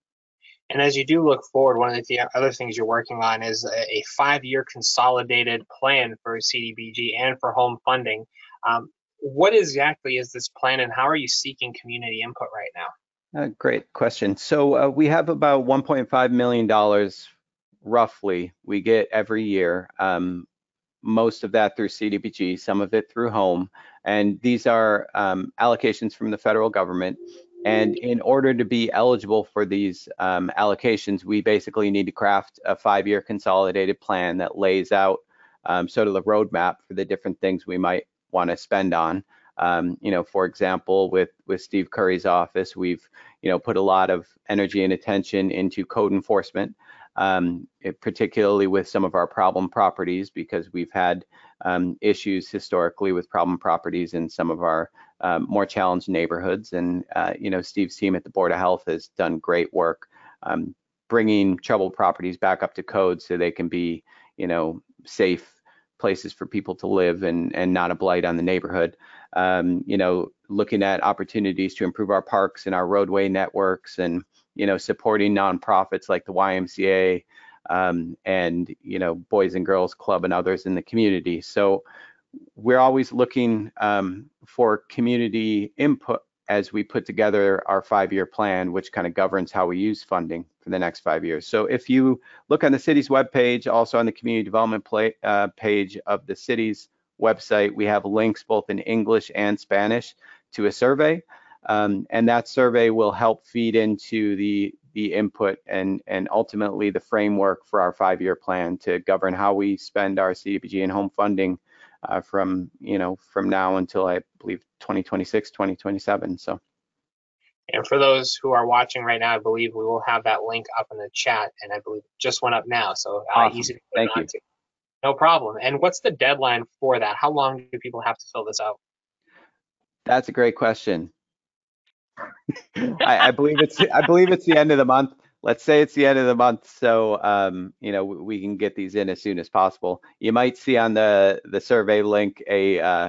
And as you do look forward, one of the other things you're working on is a, a five-year consolidated plan for C D B G and for home funding. Um, what exactly is this plan, and how are you seeking community input right now? Uh, great question. So uh, we have about one point five million dollars roughly we get every year. Um, most of that through C D B G, some of it through home. And these are um, allocations from the federal government. And in order to be eligible for these um, allocations, we basically need to craft a five-year consolidated plan that lays out um, sort of the roadmap for the different things we might want to spend on. Um, you know, for example, with with Steve Curry's office, we've you know put a lot of energy and attention into code enforcement. um, it, particularly with some of our problem properties, because we've had um, issues historically with problem properties in some of our um, more challenged neighborhoods. And, uh, you know, Steve's team at the Board of Health has done great work um, bringing troubled properties back up to code so they can be, you know, safe places for people to live and, and not a blight on the neighborhood. Um, you know, looking at opportunities to improve our parks and our roadway networks, and, you know, supporting nonprofits like the Y M C A um, and, you know, Boys and Girls Club and others in the community. So we're always looking um, for community input as we put together our five-year plan, which kind of governs how we use funding for the next five years. So if you look on the city's webpage, also on the community development play, uh, page of the city's website, we have links both in English and Spanish to a survey. Um, and that survey will help feed into the, the input and, and ultimately the framework for our five-year plan to govern how we spend our C D B G and home funding Uh, from, you know, from now until I believe twenty twenty-six, twenty twenty-seven. So. And for those who are watching right now, I believe we will have that link up in the chat, and I believe it just went up now. So uh, Awesome. easy to put Thank on you. to. No problem. And what's the deadline for that? How long do people have to fill this out? That's a great question. I, I believe it's I believe it's the end of the month. Let's say it's the end of the month, so um, you know, we can get these in as soon as possible. You might see on the the survey link a, uh,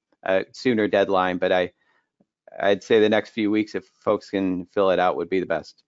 a sooner deadline, but I I'd say the next few weeks, if folks can fill it out, would be the best.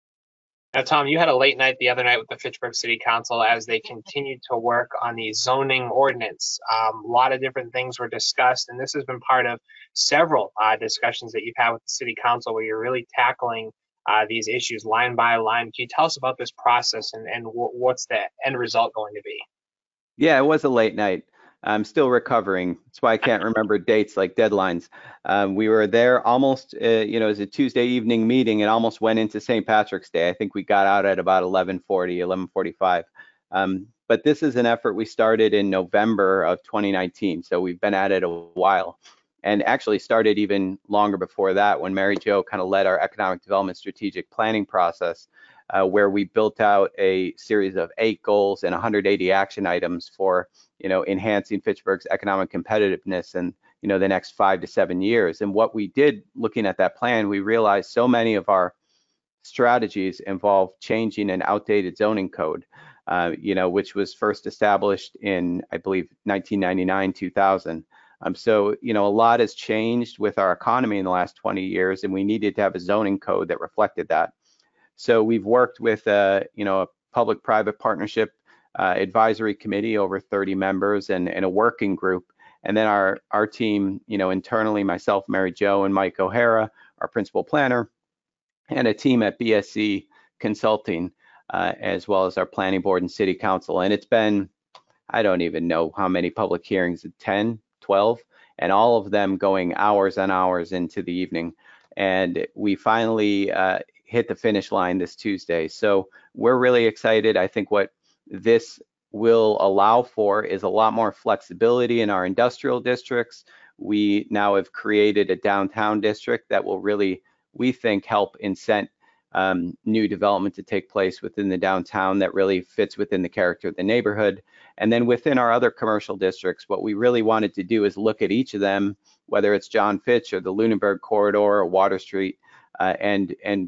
Now, Tom, you had a late night the other night with the Fitchburg City Council as they continued to work on the zoning ordinance. Um, a lot of different things were discussed, and this has been part of several uh, discussions that you've had with the City Council where you're really tackling uh, these issues line by line. Can you tell us about this process and, and w what's the end result going to be? Yeah, it was a late night. I'm still recovering. That's why I can't remember dates like deadlines. Um, we were there almost, uh, you know, it was a Tuesday evening meeting. It almost went into Saint Patrick's Day. I think we got out at about eleven forty, eleven forty-five. Um, but this is an effort we started in November of twenty nineteen. So we've been at it a while, and actually started even longer before that when Mary Jo kind of led our economic development strategic planning process, uh, where we built out a series of eight goals and one hundred eighty action items for, you know, enhancing Fitchburg's economic competitiveness in, you know, the next five to seven years. And what we did looking at that plan, we realized so many of our strategies involve changing an outdated zoning code, uh, you know, which was first established in, I believe, nineteen ninety-nine, two thousand. Um, so, you know, a lot has changed with our economy in the last twenty years, and we needed to have a zoning code that reflected that. So we've worked with, uh, you know, a public-private partnership uh, advisory committee, over thirty members, and, and a working group. And then our, our team, you know, internally, myself, Mary Jo, and Mike O'Hara, our principal planner, and a team at B S C Consulting, uh, as well as our planning board and city council. And it's been, I don't even know how many public hearings, ten, twelve, and all of them going hours and hours into the evening. And we finally uh, hit the finish line this Tuesday. So we're really excited. I think what this will allow for is a lot more flexibility in our industrial districts. We now have created a downtown district that will really, we think, help incent um, new development to take place within the downtown that really fits within the character of the neighborhood. And then within our other commercial districts, what we really wanted to do is look at each of them, whether it's John Fitch or the Lunenburg Corridor or Water Street, uh, and, and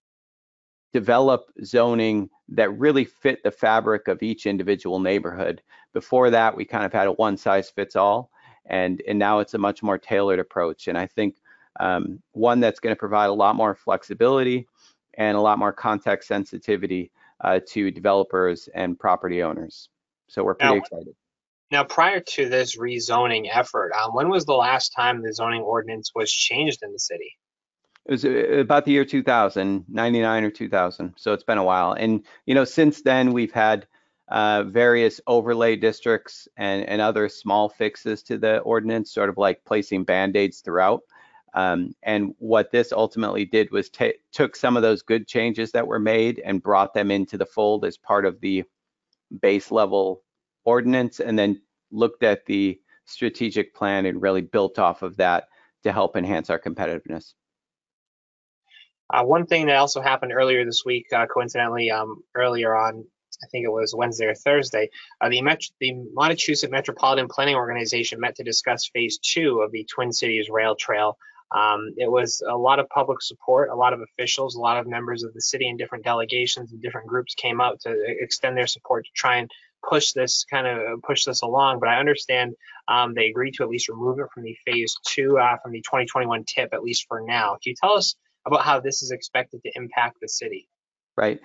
develop zoning that really fit the fabric of each individual neighborhood. Before that, we kind of had a one size fits all, and, and now it's a much more tailored approach. And I think um, one that's going to provide a lot more flexibility and a lot more context sensitivity uh, to developers and property owners. So we're pretty now, excited. Now, prior to this rezoning effort, um, when was the last time the zoning ordinance was changed in the city? It was about the year two thousand, ninety-nine or two thousand. So it's been a while. And, you know, since then we've had uh, various overlay districts and, and other small fixes to the ordinance, sort of like placing Band-Aids throughout. Um, and what this ultimately did was took some of those good changes that were made and brought them into the fold as part of the base level ordinance, and then looked at the strategic plan and really built off of that to help enhance our competitiveness. Uh, one thing that also happened earlier this week, uh, coincidentally, um, earlier on I think it was Wednesday or Thursday, uh, the, Met- the Montechusett Metropolitan Planning Organization met to discuss phase two of the Twin Cities Rail Trail. Um, it was a lot of public support, a lot of officials, a lot of members of the city and different delegations and different groups came out to extend their support to try and push this kind of push this along. But I understand um, they agreed to at least remove it from the phase two, uh, from the twenty twenty-one tip, at least for now. Can you tell us about how this is expected to impact the city? Right.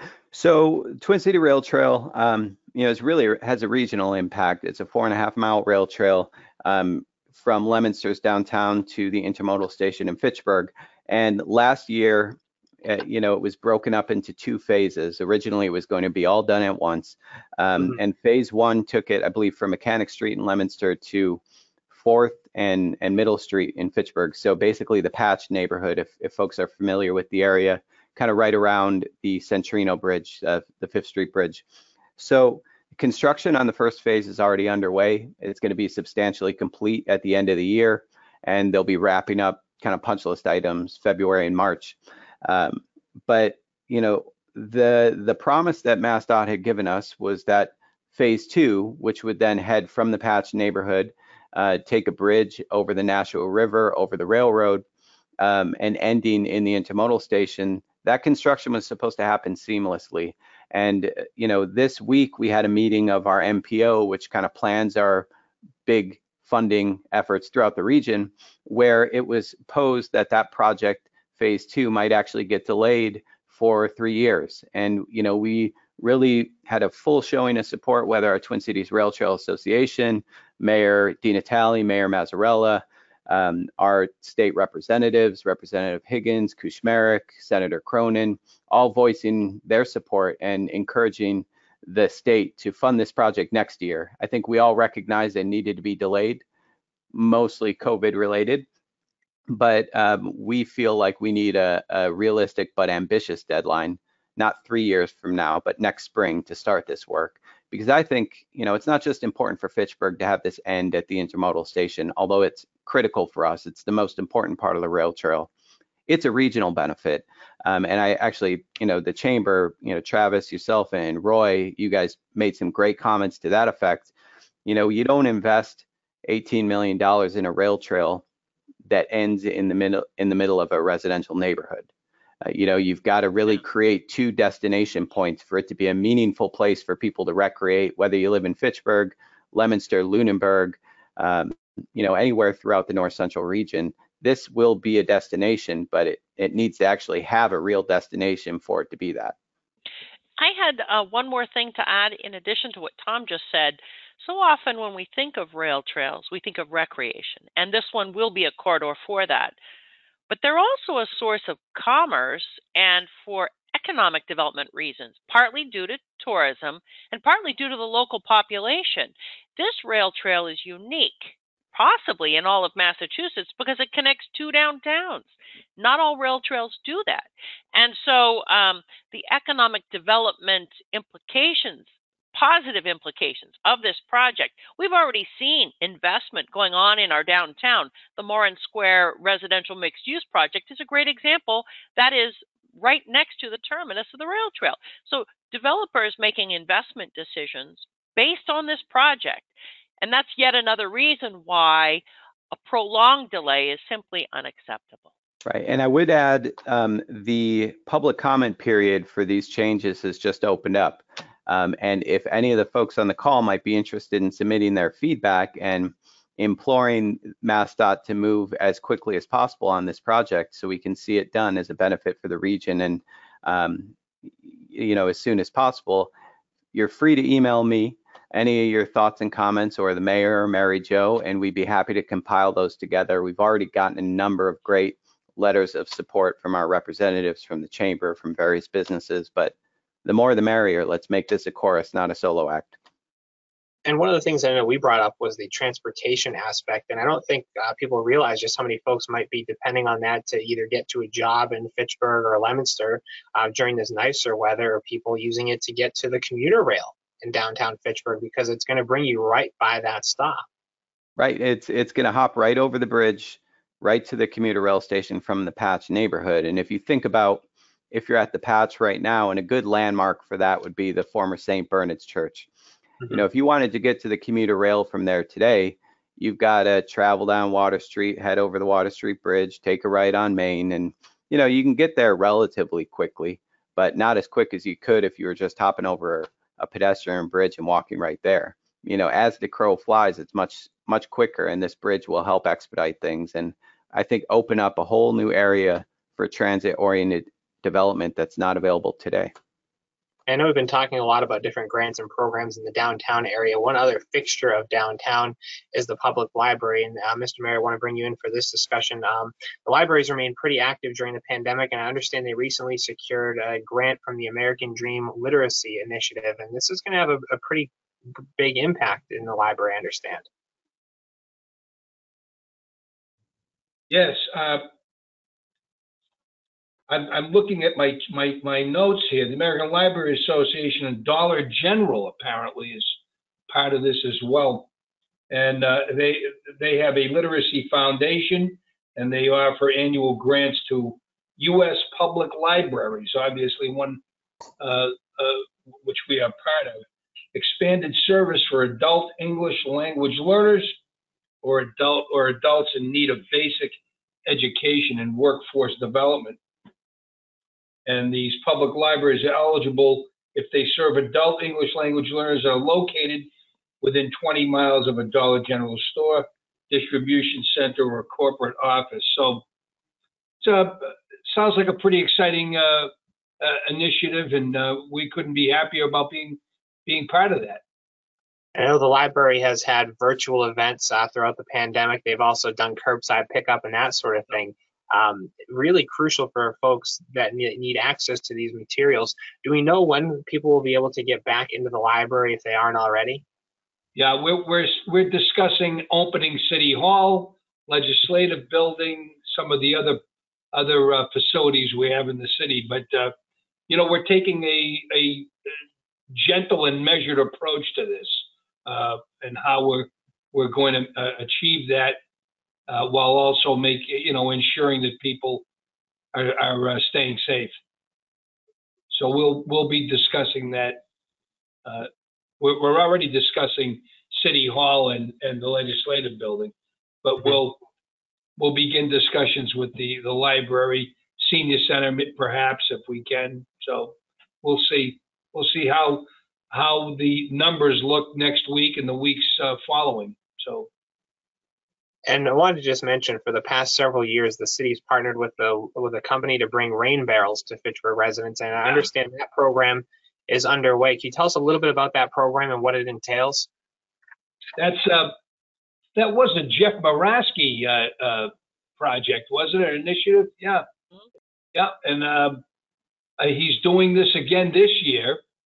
So Twin City Rail Trail, um, you know, it's really has a regional impact. It's a four and a half mile rail trail um, from Leominster's downtown to the intermodal station in Fitchburg. And last year, uh, you know, it was broken up into two phases. Originally, it was going to be all done at once. Um, mm-hmm. And phase one took it, I believe, from Mechanic Street in Leominster to fourth and, and Middle Street in Fitchburg. So basically the Patch neighborhood, if, if folks are familiar with the area, kind of right around the Centrino Bridge, uh, the Fifth Street Bridge. So construction on the first phase is already underway. It's going to be substantially complete at the end of the year, and they'll be wrapping up kind of punch list items February and March. Um, but, you know, the the promise that MassDOT had given us was that phase two, which would then head from the Patch neighborhood, uh, take a bridge over the Nashua River, over the railroad, um, and ending in the intermodal station. That construction was supposed to happen seamlessly. And, you know, this week we had a meeting of our M P O, which kind of plans our big funding efforts throughout the region, where it was posed that that project, phase two, might actually get delayed for three years. And, you know, we really had a full showing of support, whether our Twin Cities Rail Trail Association, Mayor DiNatale, Mayor Mazzarella, Um, our state representatives, Representative Higgins, Kuchmarek, Senator Cronin, all voicing their support and encouraging the state to fund this project next year. I think we all recognize it needed to be delayed, mostly COVID related, but um, we feel like we need a, a realistic but ambitious deadline, not three years from now, but next spring to start this work. Because I think, you know, it's not just important for Fitchburg to have this end at the intermodal station, although it's critical for us. It's the most important part of the rail trail. It's a regional benefit. Um, and I actually, you know, the chamber, you know, Travis, yourself and Roy, you guys made some great comments to that effect. You know, you don't invest eighteen million dollars in a rail trail that ends in the middle in the middle of a residential neighborhood. Uh, you know, you've got to really create two destination points for it to be a meaningful place for people to recreate, whether you live in Fitchburg, Leominster, Lunenburg, um, you know, anywhere throughout the North Central region. This will be a destination, but it, it needs to actually have a real destination for it to be that. I had uh, one more thing to add in addition to what Tom just said. So often when we think of rail trails, we think of recreation, and this one will be a corridor for that. But they're also a source of commerce and for economic development reasons, partly due to tourism and partly due to the local population. This rail trail is unique, possibly in all of Massachusetts, because it connects two downtowns. Not all rail trails do that. And so um, the economic development implications, positive implications of this project, we've already seen investment going on in our downtown. The Morin Square residential mixed-use project is a great example. That is right next to the terminus of the rail trail. So developers making investment decisions based on this project. And that's yet another reason why a prolonged delay is simply unacceptable. Right, and I would add um, the public comment period for these changes has just opened up. Um, and if any of the folks on the call might be interested in submitting their feedback and imploring MassDOT to move as quickly as possible on this project so we can see it done as a benefit for the region and, um, you know, as soon as possible, you're free to email me any of your thoughts and comments or the mayor or Mary Jo, and we'd be happy to compile those together. We've already gotten a number of great letters of support from our representatives from the chamber, from various businesses, but the more the merrier. Let's make this a chorus, not a solo act. And one of the things I know we brought up was the transportation aspect. And I don't think uh, people realize just how many folks might be depending on that to either get to a job in Fitchburg or Leominster uh, during this nicer weather, or people using it to get to the commuter rail in downtown Fitchburg, because it's going to bring you right by that stop. Right. It's, it's going to hop right over the bridge, right to the commuter rail station from the Patch neighborhood. And if you think about if you're at the patch right now, and a good landmark for that would be the former Saint Bernard's Church. Mm-hmm. You know, if you wanted to get to the commuter rail from there today, you've got to travel down Water Street, head over the Water Street Bridge, take a right on Main, and, you know, you can get there relatively quickly, but not as quick as you could if you were just hopping over a pedestrian bridge and walking right there. You know, as the crow flies, it's much, much quicker, and this bridge will help expedite things, and I think open up a whole new area for transit-oriented development that's not available today. I know we've been talking a lot about different grants and programs in the downtown area. One other fixture of downtown is the public library. And uh, Mister Mayor, I want to bring you in for this discussion. Um, the libraries remained pretty active during the pandemic, and I understand they recently secured a grant from the American Dream Literacy Initiative. And this is going to have a, a pretty big impact in the library, I understand. Yes. Uh, I'm, I'm looking at my, my, my notes here. The American Library Association and Dollar General apparently is part of this as well. And uh, they, they have a literacy foundation, and they offer annual grants to U S public libraries, obviously one uh, uh, which we are part of. Expanded service for adult English language learners or adult or adults in need of basic education and workforce development. And these public libraries are eligible if they serve adult English language learners that are located within twenty miles of a Dollar General store, distribution center, or corporate office. So it uh, sounds like a pretty exciting uh, uh, initiative, and uh, we couldn't be happier about being being part of that. I know the library has had virtual events uh, throughout the pandemic. They've also done curbside pickup and that sort of thing. Um, really crucial for folks that need, need access to these materials. Do we know when people will be able to get back into the library if they aren't already? Yeah, we're we're we're discussing opening City Hall, Legislative Building, some of the other other uh, facilities we have in the city. But uh, you know, we're taking a a gentle and measured approach to this, uh, and how we're we're going to uh, achieve that. Uh, while also make you know ensuring that people are, are uh, staying safe. So we'll we'll be discussing that. Uh, we're, we're already discussing City Hall and, and the Legislative Building, but we'll we'll begin discussions with the the library, Senior Center, perhaps if we can. So we'll see we'll see how how the numbers look next week and the weeks uh, following. So. And I wanted to just mention, for the past several years, the city's partnered with the with a company to bring rain barrels to Fitchburg residents, and I understand that program is underway. Can you tell us a little bit about that program and what it entails? That's uh, that was a Jeff Moraski uh, uh, project, wasn't it? An initiative? Yeah, yeah, and uh, uh, he's doing this again this year.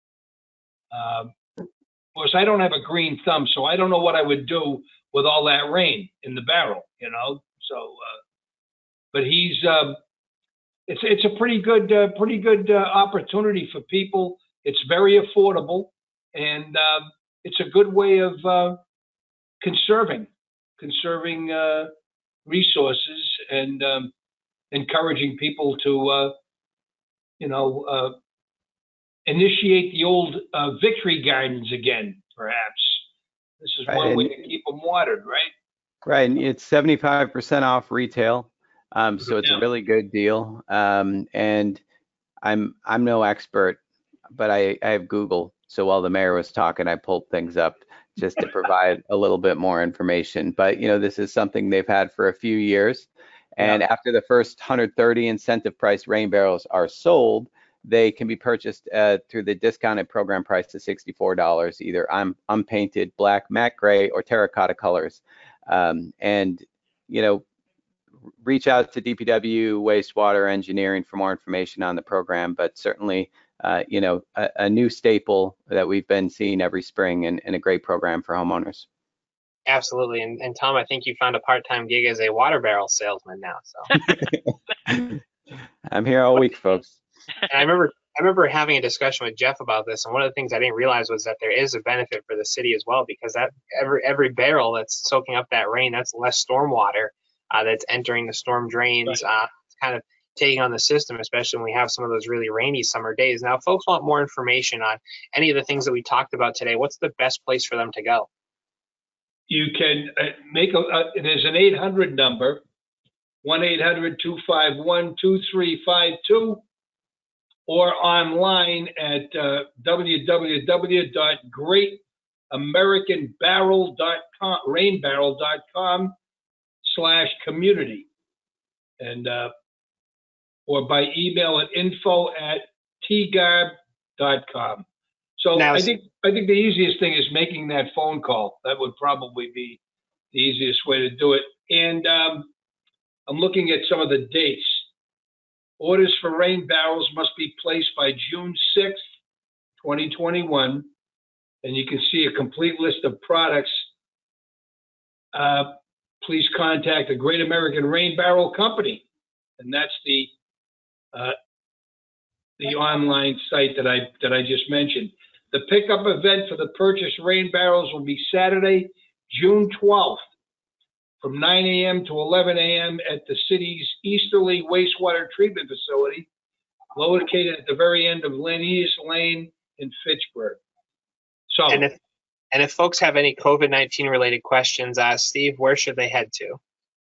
Uh, of course, I don't have a green thumb, so I don't know what I would do with all that rain in the barrel, you know. So, uh, but he's um, it's it's a pretty good uh, pretty good uh, opportunity for people. It's very affordable, and uh, it's a good way of uh, conserving conserving uh, resources and um, encouraging people to uh, you know uh, initiate the old uh, victory gardens again, perhaps. This is one right. way to keep them watered, right? Right, and it's seventy-five percent off retail, um, so it's yeah. a really good deal. Um, and I'm I'm no expert, but I, I have Google, so while the mayor was talking, I pulled things up just to provide a little bit more information. But you know, this is something they've had for a few years, and yeah. after the first one hundred thirty incentive price rain barrels are sold, they can be purchased uh, through the discounted program price of sixty-four dollars, either un unpainted black, matte gray, or terracotta colors. Um, and, you know, reach out to D P W, wastewater engineering for more information on the program, but certainly, uh, you know, a, a new staple that we've been seeing every spring, and, and a great program for homeowners. Absolutely. And, and Tom, I think you found a part-time gig as a water barrel salesman now. So I'm here all week, folks. And I remember I remember having a discussion with Jeff about this, and one of the things I didn't realize was that there is a benefit for the city as well, because that every every barrel that's soaking up that rain, that's less storm water uh, that's entering the storm drains. Right. Uh, it's kind of taking on the system, especially when we have some of those really rainy summer days. Now, if folks want more information on any of the things that we talked about today, what's the best place for them to go? You can uh, make a, uh, there's an eight hundred number, one eight hundred two five one two three five two, or online at uh, w w w dot great american barrel dot com, rain barrel dot com slash community. And, uh, or by email at info at t garb dot com. So Now, I think I think the easiest thing is making that phone call. That would probably be the easiest way to do it. And um, I'm looking at some of the dates. Orders for rain barrels must be placed by June sixth, twenty twenty-one. And you can see a complete list of products. Uh, please contact the Great American Rain Barrel Company. And that's the uh, the online site that I that I just mentioned. The pickup event for the purchased rain barrels will be Saturday, June twelfth, from nine a m to eleven a m at the city's Easterly Wastewater Treatment Facility, located at the very end of Laney's Lane in Fitchburg. So, And if and if folks have any COVID nineteen related questions, uh, Steve, where should they head to?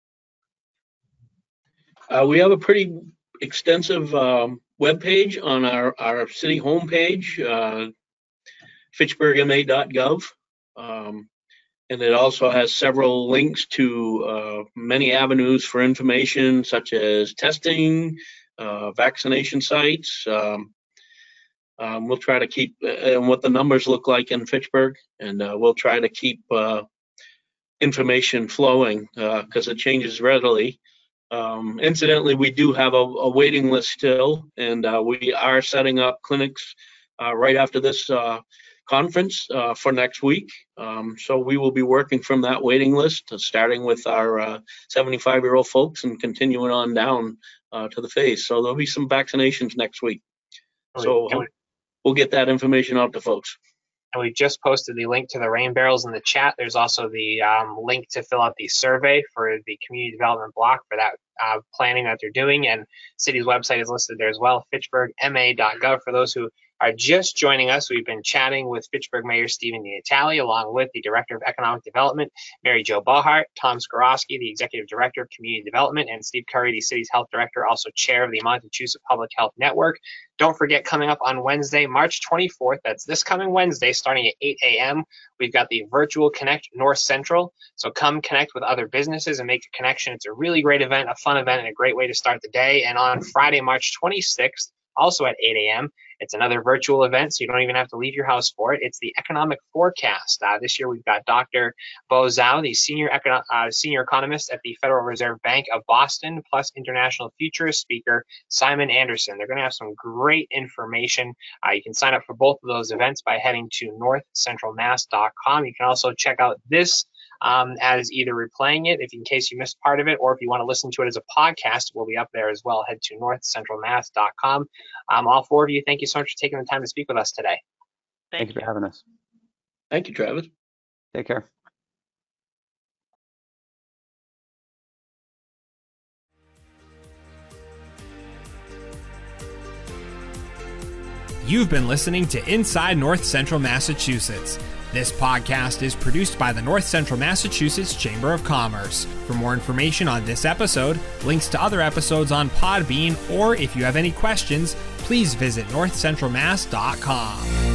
Uh, we have a pretty extensive um, webpage on our, our city homepage, uh, fitchburg m a dot gov. Um, and it also has several links to uh, many avenues for information, such as testing, uh, vaccination sites. Um, um, we'll try to keep, uh, and what the numbers look like in Fitchburg, and uh, we'll try to keep uh, information flowing because uh, it changes readily. Um, incidentally, we do have a, a waiting list still, and uh, we are setting up clinics uh, right after this uh, conference uh, for next week. Um, so we will be working from that waiting list, uh, starting with our seventy-five-year-old uh, folks and continuing on down uh, to the phase. So there'll be some vaccinations next week. So uh, we'll get that information out to folks. And we just posted the link to the rain barrels in the chat. There's also the um, link to fill out the survey for the community development block for that uh, planning that they're doing. And city's website is listed there as well, fitchburg m a dot gov. For those who are just joining us, we've been chatting with Fitchburg Mayor Stephen DiNatale, along with the Director of Economic Development, Mary Jo Bohart, Tom Skorosky, the Executive Director of Community Development, and Steve Curry, the city's Health Director, also Chair of the Montechusett Public Health Network. Don't forget, coming up on Wednesday, March twenty-fourth, that's this coming Wednesday, starting at eight a m, we've got the Virtual Connect North Central. So come connect with other businesses and make a connection. It's a really great event, a fun event, and a great way to start the day. And on Friday, March twenty-sixth, also at eight a m, it's another virtual event, so you don't even have to leave your house for it. It's the Economic Forecast. Uh, this year, we've got Doctor Bo Zhao, the senior, econo- uh, senior economist at the Federal Reserve Bank of Boston, plus international futurist speaker Simon Anderson. They're going to have some great information. Uh, you can sign up for both of those events by heading to north central mass dot com. You can also check out this Um, as either replaying it, if in case you missed part of it, or if you want to listen to it as a podcast, we'll be up there as well. Head to north central mass dot com. Um, all four of you, thank you so much for taking the time to speak with us today. Thank, Thank you for having us. Thank you, Travis. Take care. You've been listening to Inside North Central Massachusetts. This podcast is produced by the North Central Massachusetts Chamber of Commerce. For more information on this episode, links to other episodes on Podbean, or if you have any questions, please visit north central mass dot com.